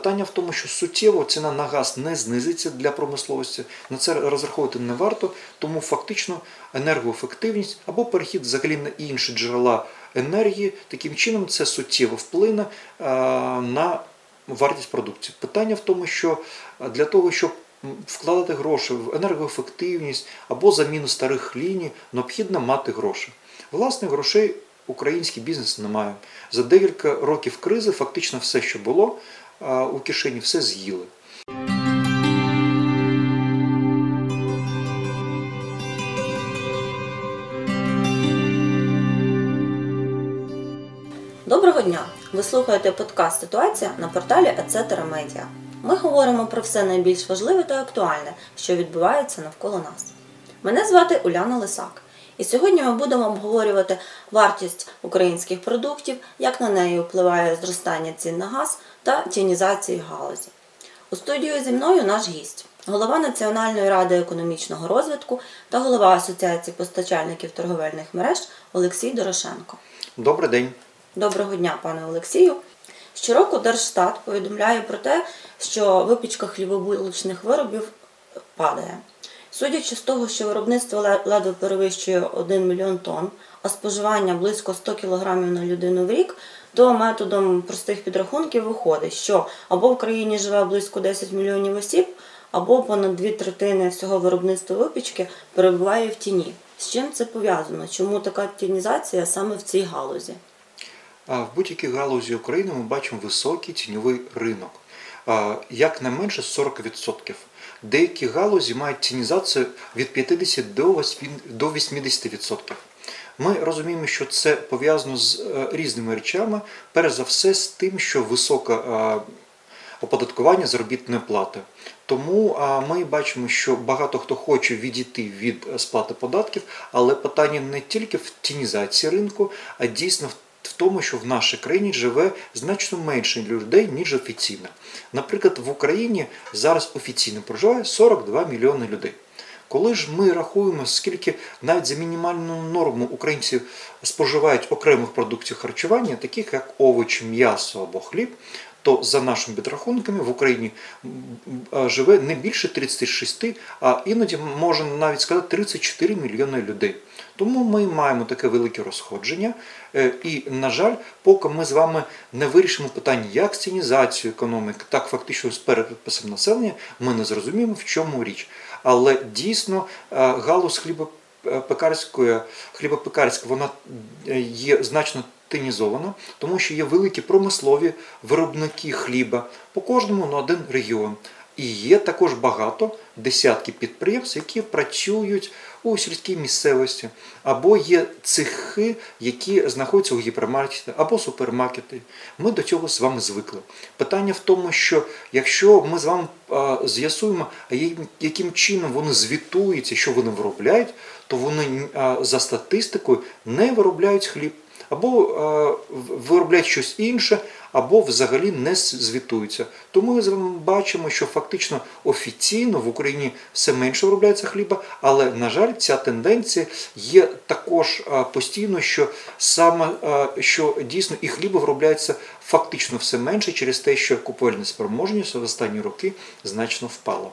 Питання в тому, що суттєво ціна на газ не знизиться для промисловості, на це розраховувати не варто, тому фактично енергоефективність або перехід взагалі на інші джерела енергії, таким чином це суттєво вплине на вартість продукції. Питання в тому, що для того, щоб вкладати гроші в енергоефективність або заміну старих ліній, необхідно мати гроші. Власне, грошей український бізнес не має. За декілька років кризи фактично все, що було у кишені, все з'їли. Доброго дня! Ви слухаєте подкаст «Ситуація» на порталі @media. Ми говоримо про все найбільш важливе та актуальне, що відбувається навколо нас. Мене звати Уляна Лисак. І сьогодні ми будемо обговорювати вартість українських продуктів, як на неї впливає зростання цін на газ та тінізації галузі. У студію зі мною наш гість, голова Національної ради економічного розвитку та голова Асоціації постачальників торговельних мереж Олексій Дорошенко. Добрий день. Доброго дня, пане Олексію. Щороку Держстат повідомляє про те, що випічка хлібобулочних виробів падає. Судячи з того, що виробництво ледве перевищує 1 мільйон тонн, а споживання близько 100 кг на людину в рік, то методом простих підрахунків виходить, що або в країні живе близько 10 мільйонів осіб, або понад 2/3 всього виробництва випічки перебуває в тіні. З чим це пов'язано? Чому така тінізація саме в цій галузі? В будь-якій галузі України ми бачимо високий тіньовий ринок. Як не менше 40%. Деякі галузі мають тінізацію від 50 до 80%. Ми розуміємо, що це пов'язано з різними речами. Перш за все з тим, що високе оподаткування заробітної плати. Тому ми бачимо, що багато хто хоче відійти від сплати податків, але питання не тільки в тінізації ринку, а дійсно в тому, що в нашій країні живе значно менше людей, ніж офіційно. Наприклад, в Україні зараз офіційно проживає 42 мільйони людей. Коли ж ми рахуємо, скільки навіть за мінімальну норму українці споживають окремих продуктів харчування, таких як овочі, м'ясо або хліб, то за нашими підрахунками в Україні живе не більше 36, а іноді можна навіть сказати 34 мільйони людей. Тому ми маємо таке велике розходження і, на жаль, поки ми з вами не вирішимо питання як з тінізацією економіки, так фактично з переписом населення, ми не зрозуміємо, в чому річ. Але дійсно галузь хлібопекарська, вона є значно тінізована, тому що є великі промислові виробники хліба по кожному на один регіон. І є також багато, десятки підприємств, які працюють у сільській місцевості, або є цехи, які знаходяться у гіпермаркеті, або супермаркеті. Ми до цього з вами звикли. Питання в тому, що якщо ми з вами з'ясуємо, яким чином вони звітуються, що вони виробляють, то вони за статистикою не виробляють хліб, або виробляють щось інше, або взагалі не звітуються. Тому ми з вами бачимо, що фактично офіційно в Україні все менше виробляється хліба, але, на жаль, ця тенденція є також постійно, що дійсно і хліба виробляється фактично все менше через те, що купівельна спроможність в останні роки значно впала.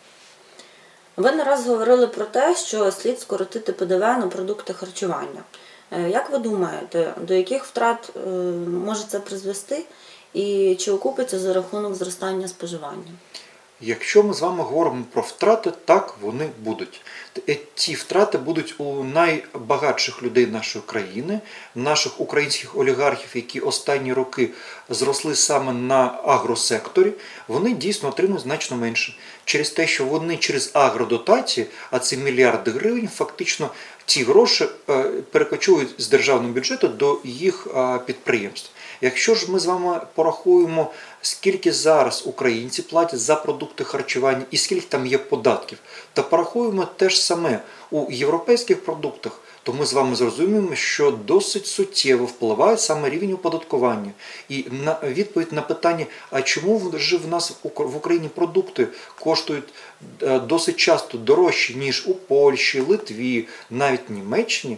Ви не раз говорили про те, що слід скоротити ПДВ на продукти харчування. Як ви думаєте, до яких втрат може це призвести і чи окупиться за рахунок зростання споживання? Якщо ми з вами говоримо про втрати, так вони будуть. Ці втрати будуть у найбагатших людей нашої країни, наших українських олігархів, які останні роки зросли саме на агросекторі, вони дійсно отримують значно менше. Через те, що вони через агродотації, а це мільярди гривень, фактично ці гроші перекочують з державного бюджету до їх підприємств. Якщо ж ми з вами порахуємо, скільки зараз українці платять за продукти харчування і скільки там є податків, то порахуємо те ж саме у європейських продуктах, то ми з вами зрозуміємо, що досить суттєво впливає саме рівень оподаткування. І відповідь на питання, а чому ж в нас в Україні продукти коштують досить часто дорожче, ніж у Польщі, Литві, навіть Німеччині,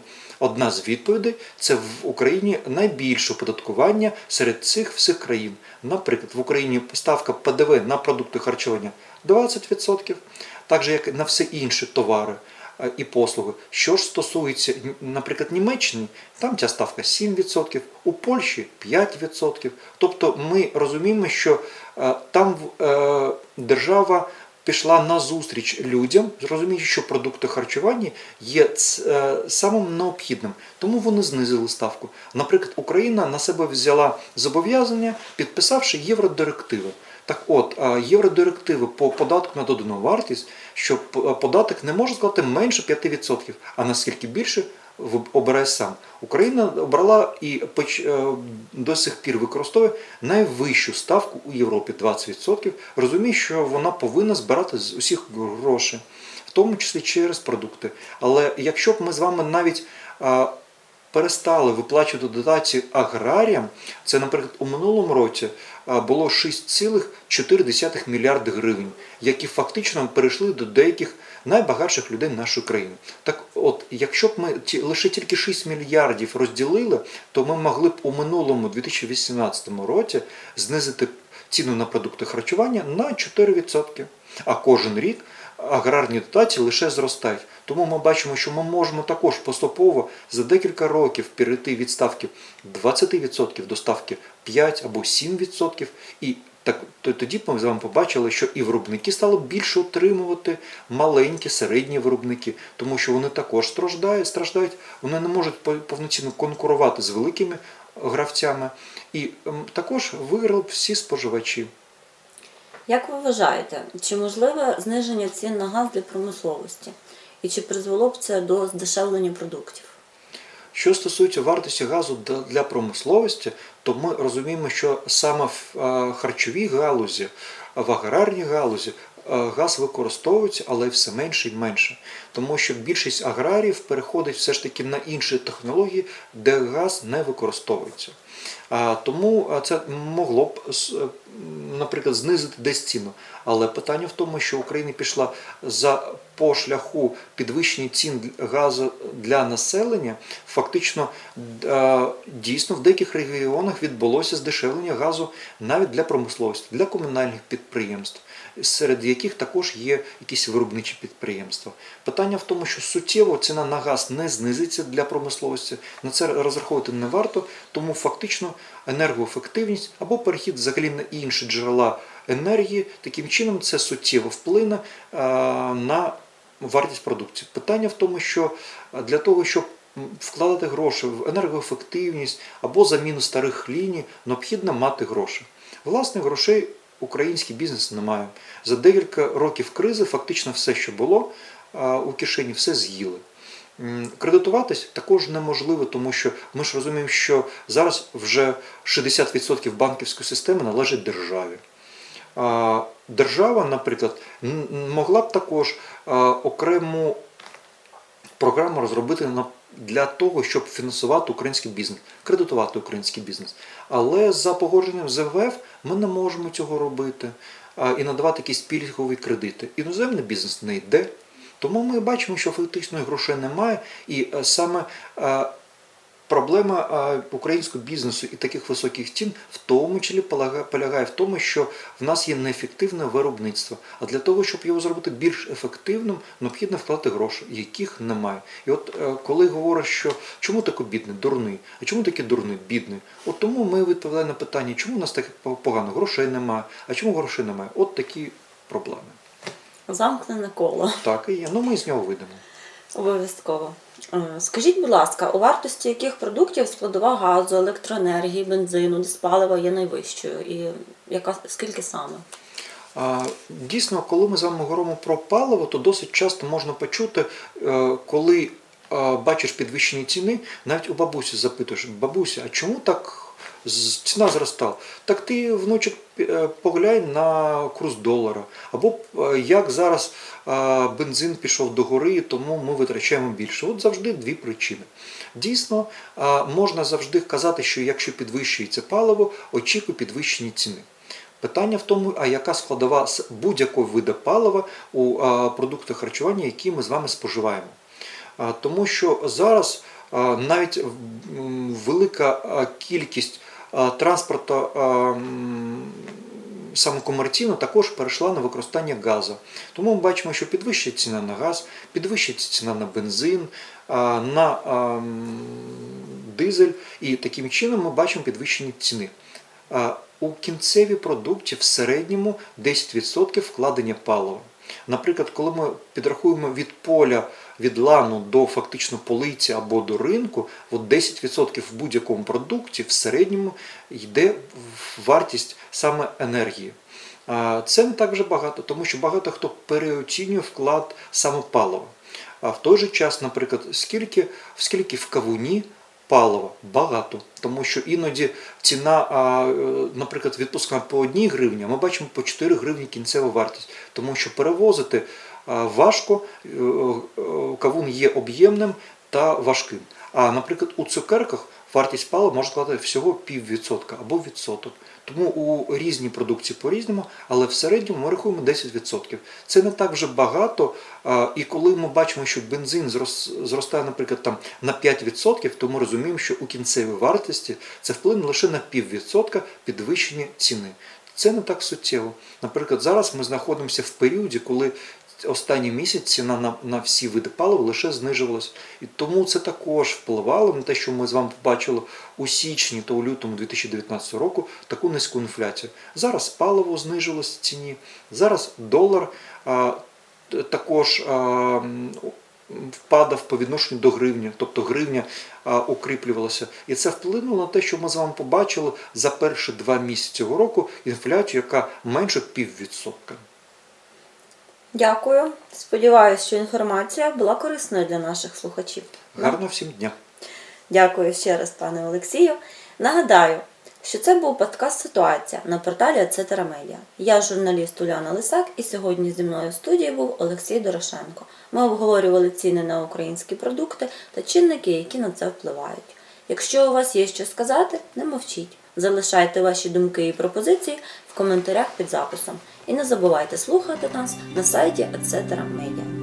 одна з відповідей – це в Україні найбільше оподаткування серед цих всіх країн. Наприклад, в Україні ставка ПДВ на продукти харчування 20%, так же, як і на всі інші товари і послуги. Що ж стосується, наприклад, Німеччини, там ця ставка 7%, у Польщі 5%. Тобто ми розуміємо, що там держава пішла назустріч людям, зрозуміючи, що продукти харчування є самим необхідним, тому вони знизили ставку. Наприклад, Україна на себе взяла зобов'язання, підписавши євродирективи. Так от, євродирективи по податку на додану вартість, що податок не може складати менше 5%, а наскільки більше обирає сам. Україна обрала і до сих пір використовує найвищу ставку у Європі 20%, розуміє, що вона повинна збирати з усіх гроші, в тому числі через продукти. Але якщо б ми з вами навіть перестали виплачувати дотації аграріям, це, наприклад, у минулому році було 6,4 мільярди гривень, які фактично перейшли до деяких найбагатших людей нашої країни. Так от, якщо б ми лише тільки 6 мільярдів розділили, то ми могли б у минулому 2018 році знизити ціну на продукти харчування на 4%. А кожен рік аграрні дотації лише зростають. Тому ми бачимо, що ми можемо також поступово за декілька років перейти від ставки 20% до ставки 5 або 7%. І тоді ми з вами побачили, що і виробники стали більше отримувати, маленькі, середні виробники, тому що вони також страждають, вони не можуть повноцінно конкурувати з великими гравцями. І також виграли всі споживачі. Як ви вважаєте, чи можливе зниження цін на газ для промисловості? І чи призвело б це до здешевлення продуктів? Що стосується вартості газу для промисловості, то ми розуміємо, що саме в харчовій галузі, в аграрній галузі газ використовується, але все менше і менше. Тому що більшість аграріїв переходить все ж таки на інші технології, де газ не використовується. Тому це могло б, наприклад, знизити десь ціну. Але питання в тому, що Україна пішла по шляху підвищення цін газу для населення, фактично дійсно в деяких регіонах відбулося здешевлення газу навіть для промисловості, для комунальних підприємств, серед яких також є якісь виробничі підприємства. Питання в тому, що суттєво ціна на газ не знизиться для промисловості, на це розраховувати не варто, тому фактично енергоефективність або перехід взагалі на інші джерела енергії, таким чином це суттєво вплине на вартість продукції. Питання в тому, що для того, щоб вкладати гроші в енергоефективність або заміну старих ліній, необхідно мати гроші. Власне, грошей український бізнес не має. За декілька років кризи фактично все, що було у кишені, все з'їли. Кредитуватись також неможливо, тому що ми ж розуміємо, що зараз вже 60% банківської системи належить державі. Держава, наприклад, могла б також окрему програму розробити для того, щоб фінансувати український бізнес, кредитувати український бізнес. Але за погодженням з МВФ ми не можемо цього робити і надавати якісь пільгові кредити. Іноземний бізнес не йде. Тому ми бачимо, що фактично грошей немає, і саме проблема українського бізнесу і таких високих цін в тому числі полягає в тому, що в нас є неефективне виробництво. А для того, щоб його зробити більш ефективним, необхідно вкладати гроші, яких немає. І от коли говорять, що чому такий бідний, дурний, а чому такий дурний, бідний? От тому ми відповідаємо на питання, чому у нас так погано, грошей немає, а чому грошей немає? От такі проблеми. Замкнене коло. Так і є, ми з нього вийдемо. Обов'язково. Скажіть, будь ласка, у вартості яких продуктів складова газу, електроенергії, бензину, диспалива є найвищою? І скільки саме? Дійсно, коли ми з вами говоримо про паливо, то досить часто можна почути, коли бачиш підвищені ціни, навіть у бабусі запитуєш: бабуся, а чому так ціна зростала? Так ти, внучок, поглянь на курс долара. Або як зараз бензин пішов до гори, тому ми витрачаємо більше. От завжди дві причини. Дійсно, можна завжди казати, що якщо підвищується паливо, очікуй підвищені ціни. Питання в тому, а яка складова будь-якого виду палива у продуктах харчування, які ми з вами споживаємо. Тому що зараз навіть велика кількість транспорту саме комерційно також перейшла на використання газу. Тому ми бачимо, що підвищується ціна на газ, підвищується ціна на бензин, на дизель, і таким чином ми бачимо підвищені ціни. У кінцеві продукті в середньому 10% вкладення палива. Наприклад, коли ми підрахуємо від поля, від лану до фактично полиці або до ринку, от 10% в будь-якому продукті в середньому йде в вартість саме енергії. Це не так вже багато, тому що багато хто переоцінює вклад саме палива. А в той же час, наприклад, скільки в кавуні палива? Багато. Тому що іноді ціна, наприклад, відпускна по 1 гривні, ми бачимо по 4 гривні кінцева вартість. Тому що перевозити важко, кавун є об'ємним та важким. А, наприклад, у цукерках вартість палива може складати всього 0,5% або відсоток. Тому у різній продукції по-різному, але в середньому ми рахуємо 10%. Це не так вже багато, і коли ми бачимо, що бензин зростає, наприклад, там, на 5%, то ми розуміємо, що у кінцевій вартості це вплине лише на 0,5% підвищення ціни. Це не так суттєво. Наприклад, зараз ми знаходимося в періоді, коли останній місяць ціна на всі види палива лише знижувалася. І тому це також впливало на те, що ми з вами побачили у січні та у лютому 2019 року таку низьку інфляцію. Зараз паливо знижувалося в ціні, зараз долар також впадав по відношенню до гривні, тобто гривня укріплювалася. І це вплинуло на те, що ми з вами побачили за перші 2 місяці цього року інфляцію, яка менше 0,5%. Дякую. Сподіваюся, що інформація була корисною для наших слухачів. Гарного всім дня! Дякую ще раз, пане Олексію. Нагадаю, що це був подкаст «Ситуація» на порталі Etc Media. Я журналіст Уляна Лисак, і сьогодні зі мною в студії був Олексій Дорошенко. Ми обговорювали ціни на українські продукти та чинники, які на це впливають. Якщо у вас є що сказати, не мовчіть. Залишайте ваші думки і пропозиції в коментарях під записом. І не забувайте слухати нас на сайті Etc Media.